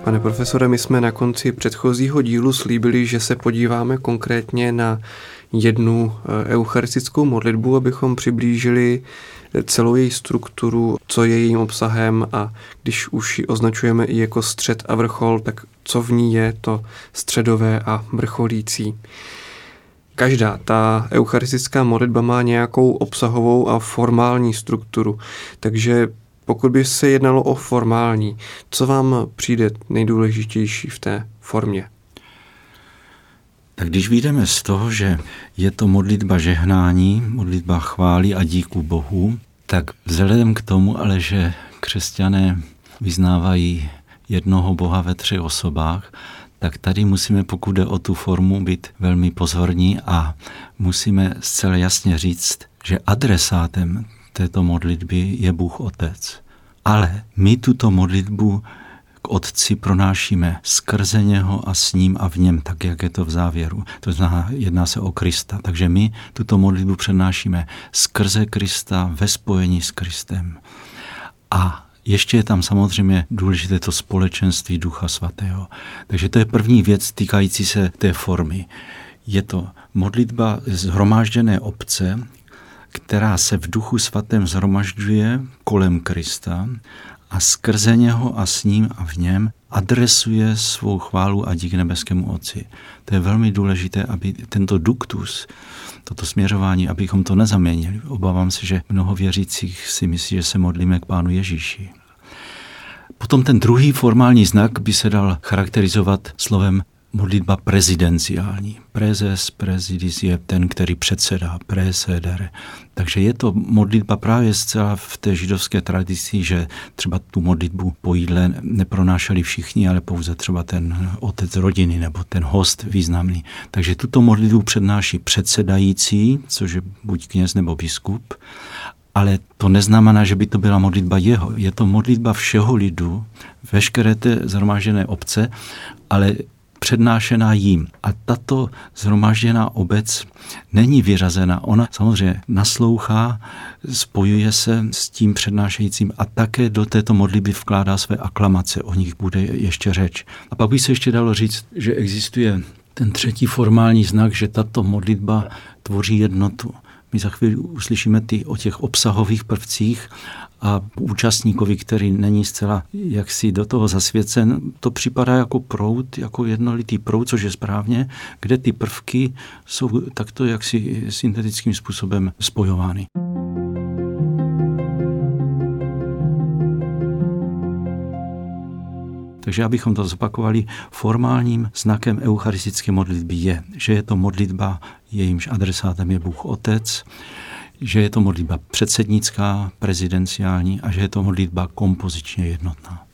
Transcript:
Pane profesore, my jsme na konci předchozího dílu slíbili, že se podíváme konkrétně na jednu eucharistickou modlitbu, abychom přiblížili celou její strukturu, co je jejím obsahem a když už ji označujeme i jako střed a vrchol, tak co v ní je to středové a vrcholící. Každá ta eucharistická modlitba má nějakou obsahovou a formální strukturu, takže pokud by se jednalo o formální, co vám přijde nejdůležitější v té formě? Tak když vyjdeme z toho, že je to modlitba žehnání, modlitba chvály a díku Bohu, tak vzhledem k tomu, ale že křesťané vyznávají jednoho Boha ve 3 osobách, tak tady musíme, pokud jde o tu formu, být velmi pozorní a musíme zcela jasně říct, že adresátem této modlitby je Bůh Otec. Ale my tuto modlitbu k Otci pronášíme skrze něho a s ním a v něm, tak jak je to v závěru. To znamená, jedná se o Krista. Takže my tuto modlitbu přenášíme skrze Krista ve spojení s Kristem. A ještě je tam samozřejmě důležité to společenství Ducha Svatého. Takže to je první věc týkající se té formy. Je to modlitba shromážděné obce, která se v Duchu Svatém shromažďuje kolem Krista a skrze něho a s ním a v něm adresuje svou chválu a dík nebeskému Otci. To je velmi důležité, aby tento duktus, toto směřování, abychom to nezaměnili. Obávám se, že mnoho věřících si myslí, že se modlíme k Pánu Ježíši. Potom ten druhý formální znak by se dal charakterizovat slovem modlitba prezidenciální. Prezes, prezidis je ten, který předsedá, précedere. Takže je to modlitba právě zcela v té židovské tradici, že třeba tu modlitbu po jídle nepronášeli všichni, ale pouze třeba ten otec rodiny nebo ten host významný. Takže tuto modlitbu přednáší předsedající, což je buď kněz nebo biskup, ale to neznamená, že by to byla modlitba jeho. Je to modlitba všeho lidu, veškeré té shromážděné obce, ale přednášená jím. A tato shromážděná obec není vyřazena. Ona samozřejmě naslouchá, spojuje se s tím přednášejícím a také do této modlitby vkládá své aklamace. O nich bude ještě řeč. A pak by se ještě dalo říct, že existuje ten třetí formální znak, že tato modlitba tvoří jednotu. My za chvíli uslyšíme o těch obsahových prvcích a účastníkovi, který není zcela jaksi do toho zasvěcen, to připadá jako proud, jako jednolitý proud, což je správně, kde ty prvky jsou takto jaksi syntetickým způsobem spojovány. Takže abychom to zopakovali, formálním znakem eucharistické modlitby je, že je to modlitba, jejímž adresátem je Bůh Otec, že je to modlitba předsednická, prezidenciální a že je to modlitba kompozičně jednotná.